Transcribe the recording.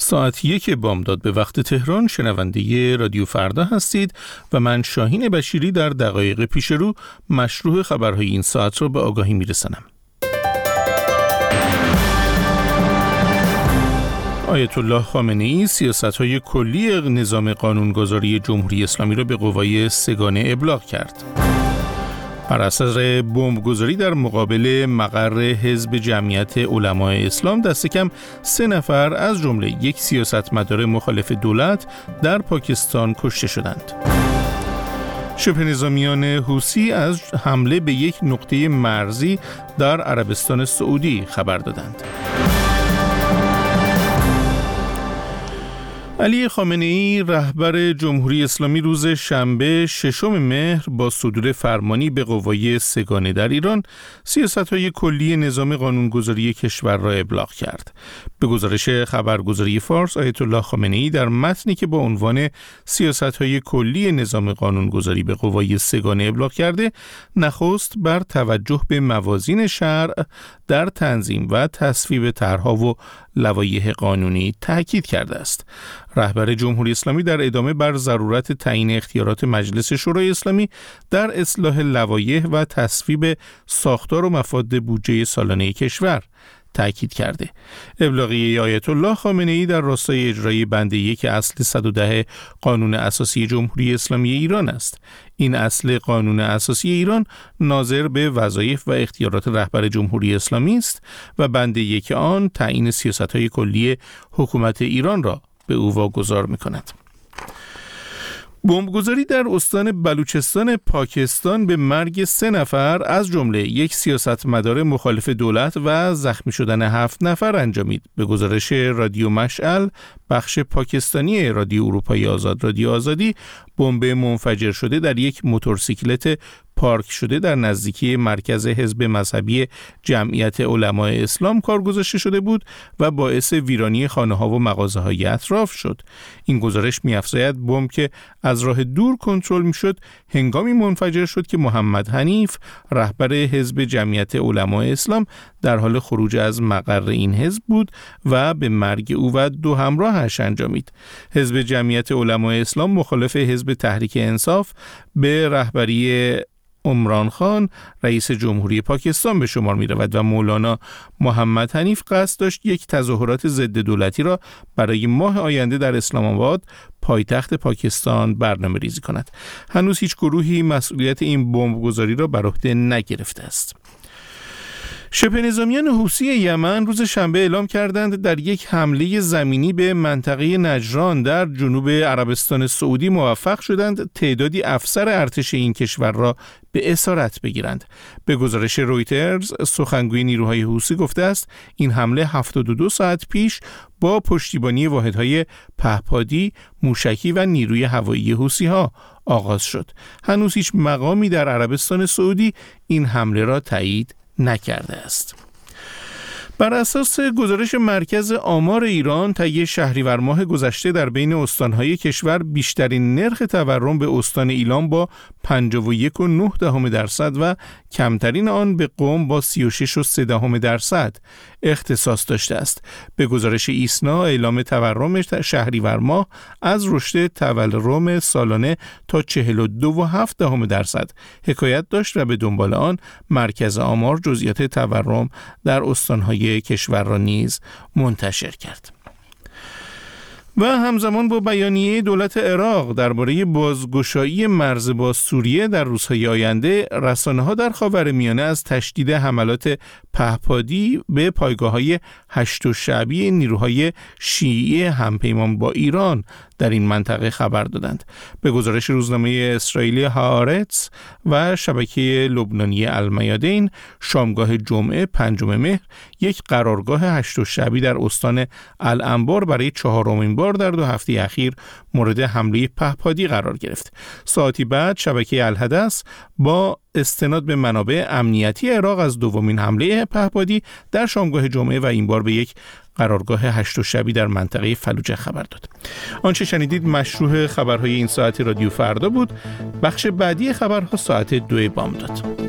ساعت 1 بامداد به وقت تهران شنونده رادیو فردا هستید و من شاهین بشیری در دقایق پیش رو مشروع خبرهای این ساعت را به آگاهی میرسانم. آیت الله خامنه‌ای سیاست‌های کلی نظام قانونگذاری جمهوری اسلامی را به قوای سگانه ابلاغ کرد. بر اثر بمبگذاری در مقابل مقر حزب جمعیت علمای اسلام دست کم 3 نفر از جمله یک سیاستمدار مخالف دولت در پاکستان کشته شدند. شبه نظامیان حوثی از حمله به یک نقطه مرزی در عربستان سعودی خبر دادند. علی خامنه‌ای رهبر جمهوری اسلامی روز شنبه 6 مهر با صدور فرمانی به قوای سگانه در ایران سیاست‌های کلی نظام قانونگذاری کشور را ابلاغ کرد. به گزارش خبرگزاری فارس، آیت الله خامنه‌ای در متنی که با عنوان سیاست‌های کلی نظام قانونگذاری به قوای سگانه ابلاغ کرده، نخست بر توجه به موازین شرع در تنظیم و تصویب طرح‌ها و لوایح قانونی تاکید کرده است. رهبر جمهوری اسلامی در ادامه بر ضرورت تعیین اختیارات مجلس شورای اسلامی در اصلاح لوایح و تصویب ساختار و مفاد بودجه سالانه کشور تأکید کرده. ابلاغیه آیت الله خامنه‌ای در راستای اجرای بند 1 اصل 110 قانون اساسی جمهوری اسلامی ایران است. این اصل قانون اساسی ایران ناظر به وظایف و اختیارات رهبر جمهوری اسلامی است و بند 1 آن تعیین سیاست‌های کلی حکومت ایران را به او واگذار می‌کند. بمبگذاری در استان بلوچستان پاکستان به مرگ 3 نفر از جمله یک سیاستمدار مخالف دولت و زخمی شدن 7 نفر انجامید. به گزارش رادیو مشعل، بخش پاکستانی رادیو اروپایی آزاد رادیو آزادی، بمب منفجر شده در یک موتورسیکلت پارک شده در نزدیکی مرکز حزب مذهبی جمعیت علمای اسلام کار گذاشته شده بود و باعث ویرانی خانه‌ها و مغازه‌های اطراف شد. این گزارش می‌افزاید بمب که از راه دور کنترل می‌شد هنگامی منفجر شد که محمد حنیف، رهبر حزب جمعیت علمای اسلام، در حال خروج از مقر این حزب بود و به مرگ او و 2 همراهش انجامید. حزب جمعیت علمای اسلام مخالف حزب تحریک انصاف به رهبری عمران خان رئیس جمهوری پاکستان به شمار می رود و مولانا محمد حنیف قصد داشت یک تظاهرات ضد دولتی را برای ماه آینده در اسلام آباد، پایتخت پاکستان، برنامه ریزی کند. هنوز هیچ گروهی مسئولیت این بمبگذاری را بر عهده نگرفته است. شبه نظامیان حوثی یمن روز شنبه اعلام کردند در یک حمله زمینی به منطقه نجران در جنوب عربستان سعودی موفق شدند تعدادی افسر ارتش این کشور را به اسارت بگیرند. به گزارش رویترز، سخنگوی نیروهای حوثی گفته است این حمله 72 ساعت پیش با پشتیبانی واحدهای پهپادی، موشکی و نیروی هوایی حوثی‌ها آغاز شد. هنوز هیچ مقامی در عربستان سعودی این حمله را تایید نکرده است. بر اساس گزارش مرکز آمار ایران، طی شهریور ماه گذشته در بین استانهای کشور بیشترین نرخ تورم به استان ایلام با 51.9% و کمترین آن به قم با 36.3% اختصاص داشته است. به گزارش ایسنا، اعلام تورم شهریور ماه از رشد تورم سالانه تا 42.7% حکایت داشت و به دنبال آن مرکز آمار جزئیات تورم در استانهای کشور را نیز منتشر کرد. و همزمان با بیانیه دولت عراق درباره بازگشایی مرز با سوریه در روزهای آینده، رسانه‌ها در خاورمیانه از تشدید حملات پهپادی به پایگاه‌های هشت الشعبی نیروهای شیعی همپیمان با ایران در این منطقه خبر دادند. به گزارش روزنامه اسرائیلی هآرتس و شبکه لبنانی المیادین، شامگاه جمعه 5 مهر یک قرارگاه هشت الشعبی در استان الانبار برای 4مین بار در 2 هفته اخیر مورد حمله پهپادی قرار گرفت. ساعتی بعد شبکه الحدث با استناد به منابع امنیتی عراق از 2مین حمله پهپادی در شامگاه جمعه و این بار به یک قرارگاه هشت الشعبی در منطقه فلوجه خبر داد. آنچه شنیدید مشروع خبرهای این ساعت رادیو فردا بود. بخش بعدی خبرها ساعت 2 بامداد.